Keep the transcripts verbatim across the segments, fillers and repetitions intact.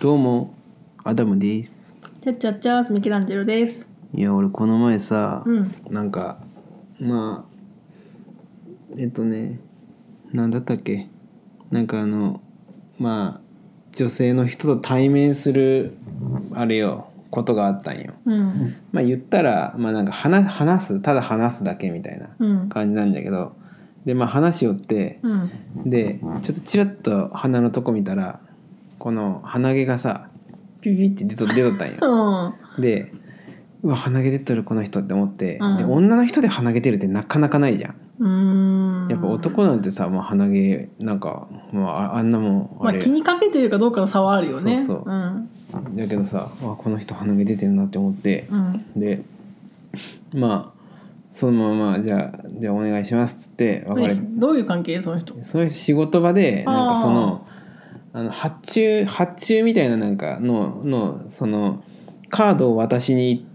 どうもアダムです。 ちゃっちゃっちゃーすミケランジェロです。 いや俺この前さ、 うん、 なんかまあえっとねなんだったっけなんかあのまあ女性の人と対面するあれよことがあったんよ。 うん、 まあ言ったらまあなんか話話すただ話すだけみたいなうん感じなんだけど、でまあ話をってうん、 でちょっとチラッと鼻のとこ見たらこの鼻毛がさピピピって出と出とったんよ。 うん、 でうわ鼻毛出とるこの人って思って、 うん、 で女の人で鼻毛出るってなかなかないじゃん。 うーん。 やっぱ男なんてさ、もう鼻毛なんかもう あ, あんなもんあれ、 まあ気にかけてるかどうかの差はあるよね。 そうそう、 うん、 だけどさわこの人鼻毛出てるなって思って、 うん、 でまあそのままじゃあじゃあお願いしますっつって別れ。 どういう関係その人？ そういう仕事場でなんかそのああの発注発注みたいななんかののそのカードを渡しに行って、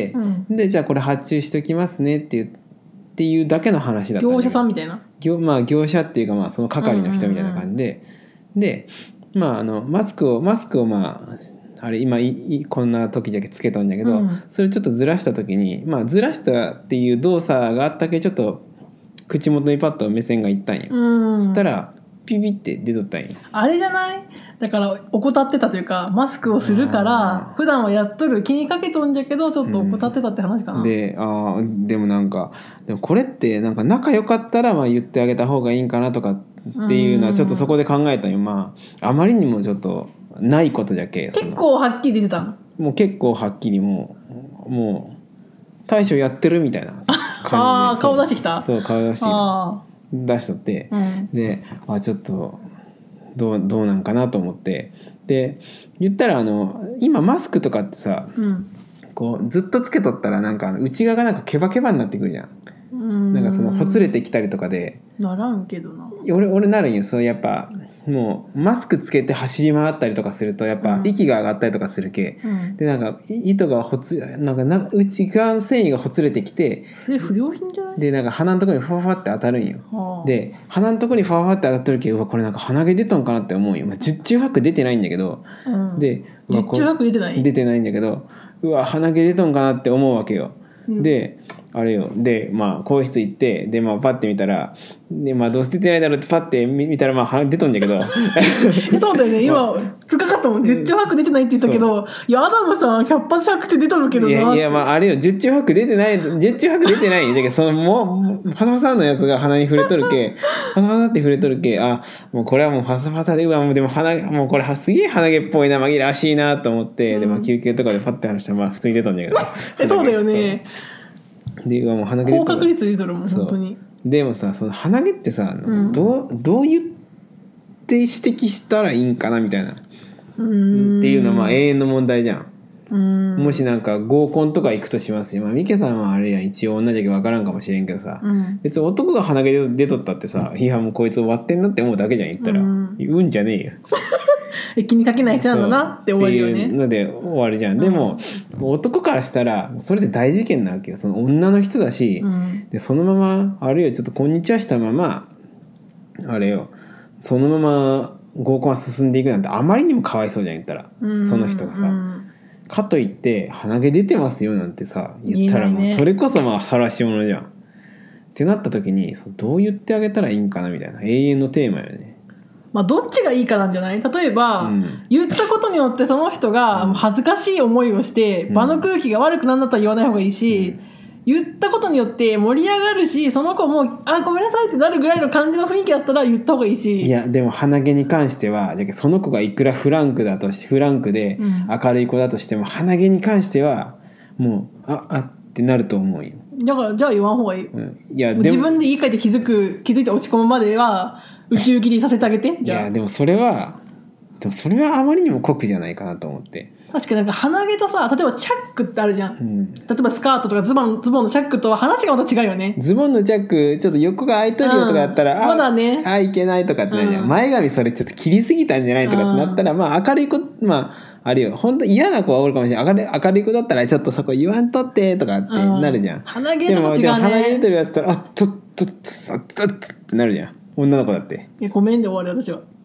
うん、 でじゃあこれ発注しときますねっていうっていうだけの話だったんだ業けど、 者さんみたいな。 業まあ業者っていうかまあその係の人みたいな感じで、うんうんうん、でまああのマスクをマスクをまああれ今いこんな時だけつけとんだけど、うん、それちょっとずらした時にまあずらしたっていう動作があったけどちょっと口元にパッと目線がいったんよ。うん、そしたらピピって出とったんよ。 あれじゃない？だから怠ってたというかマスクをするから普段はやっとる気にかけとんじゃけどちょっと怠ってたって話かな。 うん、であでもなんかでもこれってなんか仲良かったらまあ言ってあげた方がいいんかなとかっていうのはちょっとそこで考えたんよ。まああまりにもちょっとないことじゃけ結構はっきり出てたの。 もう結構はっきりもうもう大将やってるみたいな感じでああ顔出してきた。 そう顔出して出しとって、うん、であちょっとどう、どうなんかなと思ってで言ったらあの今マスクとかってさ、うん、こうずっとつけとったらなんか内側がなんかケバケバになってくるじゃん。うんなんかそのほつれてきたりとかでならんけどな。 俺俺なるんよ。そうやっぱもうマスクつけて走り回ったりとかするとやっぱ息が上がったりとかするけ、うん、でなんか糸がほつなんかな内側の繊維がほつれてきてそれ不良品じゃない？ でなんか鼻のところにファファって当たるんよ。はあ、で鼻のところにファファって当たってるけどうわこれなんか鼻毛出たんかなって思うよ。まあ、十中八九出てないんだけど、うん、で十中八九出てない？ 出てないんだけどうわ鼻毛出たんかなって思うわけよ。うん、であれよでまあ更衣室行ってでまあパッて見たらでまあどうせ出てないだろうってパッて見たらまあ鼻出とんだけどそうだよね今つかかったもん十中八九出てないって言ったけどいやアダムさん百発百中出とるけどないやいやまああれよ十中八九出てない十中八九出てないんだけどそのもうパサパサのやつが鼻に触れとるけパサパサって触れとるけあもうこれはもうパサパサでうわもうでも鼻もうこれすげえ鼻毛っぽいな紛らわしいなと思って、うん、でまあ休憩とかでパッて話したらまあ普通に出たんだけどそうだよねでもう鼻毛高確率で出とるもん本当に。 でもさその鼻毛ってさ、うん、どうどう言って指摘したらいいんかなみたいなうーんっていうのはまあ永遠の問題じゃん。うーんもしなんか合コンとか行くとしますよ。まあミケさんはあれや一応女だけ分からんかもしれんけどさ、うん、別に男が鼻毛出とったってさいやもうこいつ終わってんなって思うだけじゃん言ったら、うん、言うんじゃねえよ気にかけない人なんだなって終わるよね。 っていうので終わるじゃん、うん、でも男からしたらそれで大事件なわけよ。その女の人だし、うん、でそのままあるいはちょっとこんにちはしたままあれよそのまま合コンが進んでいくなんてあまりにもかわいそうじゃん言ったら、うん、その人がさ、うん、かといって鼻毛出てますよなんてさ言ったらもうそれこそまあ晒し者じゃんってなった時にどう言ってあげたらいいんかなみたいな永遠のテーマよね。まあ、 どっちがいいかなんじゃない？例えば、うん、言ったことによってその人が恥ずかしい思いをして、うん、場の空気が悪くなるんだったら言わない方がいいし、うん、言ったことによって盛り上がるしその子もあごめんなさいってなるぐらいの感じの雰囲気だったら言った方がいいし。 いやでも鼻毛に関してはその子がいくらフランクだとしてフランクで明るい子だとしても、うん、鼻毛に関してはもうああってなると思うよ。 だからじゃあ言わん方がいい、うん、いやでも自分で言い換えて気づく気づいて落ち込むまではウキウキにさせてあげて。じゃあいやでもそれはでもそれはあまりにも酷じゃないかなと思って。 確かになんか鼻毛とさ例えばチャックってあるじゃん、うん、例えばスカートとかズボン、ズボンのチャックとは話がまた違うよね。 ズボンのチャックちょっと横が開いとるよとかだったら、 うん、まだねあいけないとかってなるじゃん、うん、前髪それちょっと切りすぎたんじゃないとかってなったら、うん、まあ明るい子まああるよ本当嫌な子はおるかもしれない。明るい、明るい子だったらちょっとそこ言わんとってとかってなるじゃん、うん、 鼻毛ちょっと違うね。 でも鼻毛出てるやつったらあちょっとちょっとってなるじゃん女の子だって。 いやごめんで終わる私は。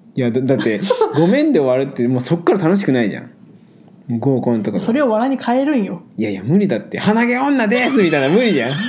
いや だ, だってごめんで終わるってもうそっから楽しくないじゃん。合コンとかそれを笑いに変えるんよ。 いやいや無理だって、鼻毛女ですみたいな無理じゃん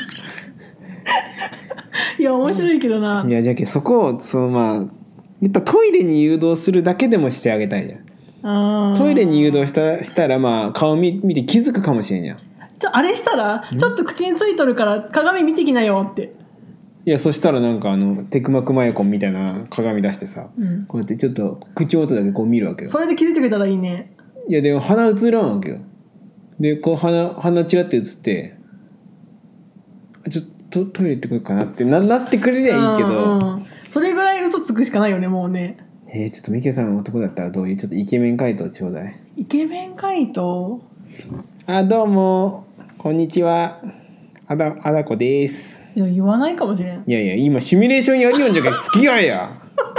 いや面白いけどな。 いやじゃけそこをそのまあ言ったトイレに誘導するだけでもしてあげたいじゃん。 あトイレに誘導した、したらまあ顔見見て気づくかもしれんじゃん。 ちょあれしたらちょっと口についとるから鏡見てきなよって。 いやそしたらなんかあのテクマクマヤコンみたいな鏡出してさ、 うん、 こうやってちょっと口元だけこう見るわけよ。 それで気づいてくれたらいいね。 いやでも鼻映らんわけよ。でこう鼻鼻チラって映ってちょっとトイレ行ってこようかなって な, なってくれりゃいいけど、 うんうん、それぐらい嘘つくしかないよねもうね。 えー、ちょっとミケさん男だったらどういうちょっとイケメン回答ちょうだい。 イケメン回答。 あどうもこんにちはあだあだこです。 いや言わないかもしれん。 いやいや今シミュレーションやりよんじゃけ付き合いや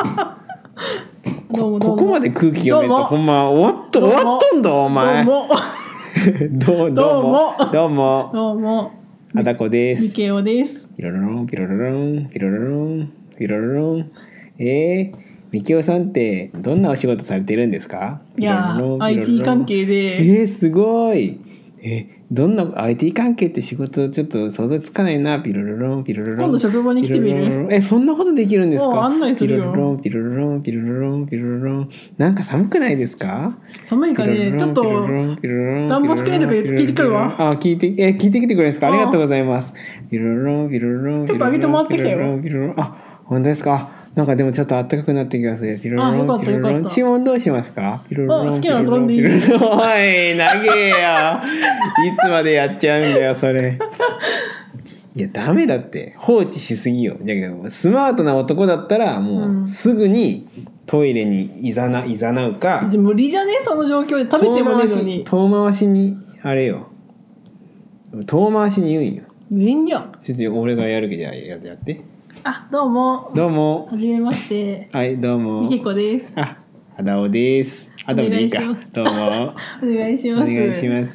どうもどうもここまで空気読めとほんま終わっと終わっとんだお前。 どうもどうどうもどうもどうもあだこです。 ミケオです。 ピロロロンピロロロンピロロロンピロロロン。えー、ミケオさんってどんなお仕事されてるんですか？ いや アイティー 関係で。 えー、すごい。えどんな アイティー 関係って仕事ちょっと想像つかないな。ピロロロンピロロロン。 今度職場に来てみる？ えそんなことできるんですか？ 案内するよ。 ピロロロンピロロロンピロロロンピロロロン。なんか寒くないですか？ 寒いかね。ちょっと暖房つけるとか聞いてくるわ。 あ聞いてえ聞いてきてくれるんですか？ありがとうございます。ピロロロンピロロロン。 ちょっと上げてもらってきたよ。 あ本当ですか？なんかでもちょっと暖かくなってきますね。ピロロンピロロン。 注文どうしますか？ピロロン。 好きなの頼んでいい？おい長えよ。いつまでやっちゃうんだよそれ。いやダメだって放置しすぎよ。だけどスマートな男だったらもうすぐにトイレにいざないざなうか。 で無理じゃねその状況で食べてもねえのに。 遠回しにあれよ。遠回しに言うんよ。 言えんじゃん。 ちょっと俺がやるけどややって。 あ、どうも。 どうも。 はじめまして。 はい、どうも。 みけこです。 あ、あだおです。あだおでいいか。どうも。 お願いします。 お願いします。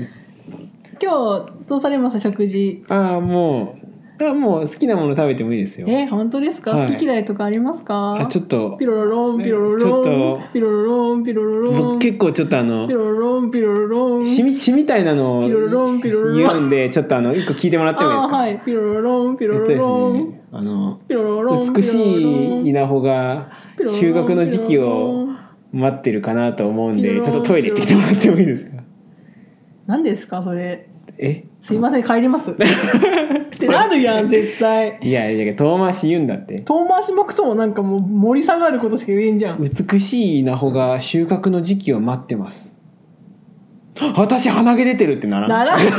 今日どうされます食事？ ああ、もう、あもう好きなもの食べてもいいですよ。 え、本当ですか？はい、好き嫌いとかありますか？ あ、ちょっと。 ピロロロンピロロロン。ちょっと。ピロロロンピロロロン。 結構ちょっとあの。 ピロロロンピロロロン。 しみしみたいなのをピロロロンピロロロン言うんでちょっとあの一個聞いてもらってもいいですか？ はい。ピロロロンピロロロン。 ね、あの美しい稲穂が収穫の時期を待ってるかなと思うんでちょっとトイレ行ってきてもらってもいいですか？ 何ですかそれ？ え？ すいません帰りますってなるやん絶対。 いやいや遠回し言うんだって。 遠回しもクソもなんかもう盛り下がることしか言えんじゃん。 美しい稲穂が収穫の時期を待ってます。私鼻毛出てるってならん？ ならん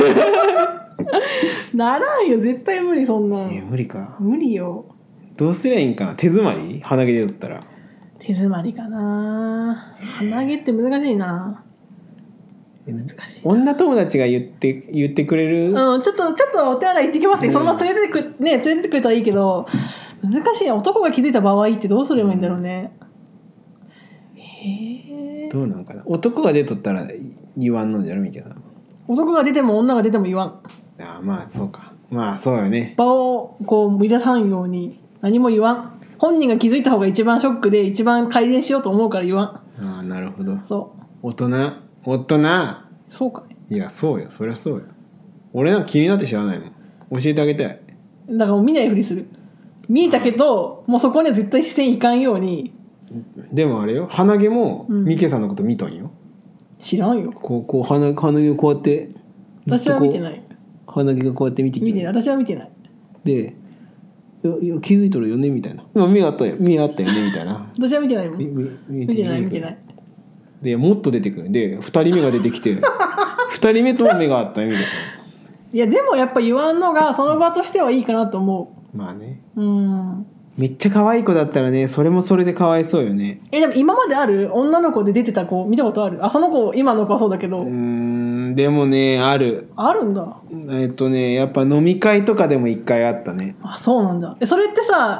ならんよ絶対無理そんなん。 え無理か。 無理よ。 どうすりゃいいんかな。手詰まり？鼻毛出とったら手詰まりかな。鼻毛って難しいな。難しい。 女友達が言って言ってくれる。 うんちょっとちょっとお手洗い行ってきますね、うん、そのまま連れてくね連れてってくれたらいいけど難しいな。男が気づいた場合ってどうすればいいんだろうね。へえ。 どうなんかな。男が出とったら言わんのじゃろみけさん。 男が出ても女が出ても言わん。 ああまあそうか。まあそうよね。 場をこう乱さんように何も言わん。本人が気づいた方が一番ショックで一番改善しようと思うから言わん。 ああなるほど。 そう大人大人。 そうかいやそうよそりゃそうよ。俺なんか気になって知らないもん。教えてあげたい。 だから見ないふりする。見たけどもうそこには絶対視線いかんように。 でもあれよ鼻毛もミケさんのこと見とんよ、 うん、知らんよ。 こうこう鼻鼻毛をこうやって私は見てない。 鼻毛がこうやって見てきて見てない。私は見てない。 でいや気づいとるよねみたいな。目あったよ目あったよねみたいな。 私は見てないもん。見てない見てない。でもっと出てくる。でふたりめが出てきてふたりめとも目があったよみたいな。 いやでもやっぱ言わんのがその場としてはいいかなと思う。まあね。 うん。 めっちゃ可愛い子だったらねそれもそれでかわいそうよね。 えでも今まである女の子で出てた子見たことある？あその子今の子はそうだけど。 うーんでもねある。 あるんだ。 えっとねやっぱ飲み会とかでも一回あったね。 あそうなんだ。えそれってさ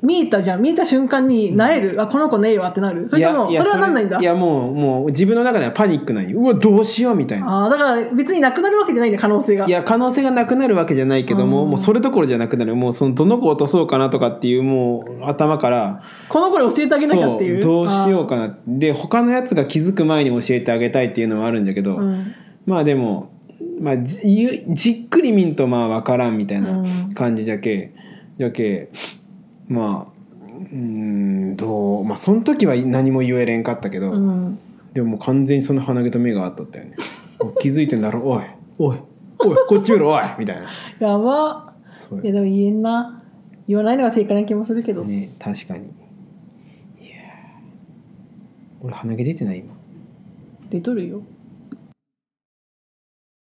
見えたじゃん、見えた瞬間になえる、うん、あこの子ねえわってなる？それともそれはなんないんだ？ いやもうもう自分の中ではパニックなんよ。うわどうしようみたいな。 あだから別になくなるわけじゃないんだ、可能性が。 いや可能性がなくなるわけじゃないけども、うん、もうそれどころじゃなくなる。もうそのどの子を落とそうかなとかっていうもう頭からこの子に教えてあげなきゃっていう、 そうどうしようかなで他のやつが気づく前に教えてあげたいっていうのはあるんだけど、うん、まあでもまあ、じ, じっくり見んとまあ分からんみたいな感じじゃけ、うん、じゃけまあうんどうまあその時は何も言えれんかったけど、うん、でももう完全にその鼻毛と目があったったよね気づいてんだろおいおいおいこっち見ろおいみたいなやばいやでも言えんな言わないのが正解な気もするけどね。確かに。いや俺鼻毛出てない今。 出とるよ。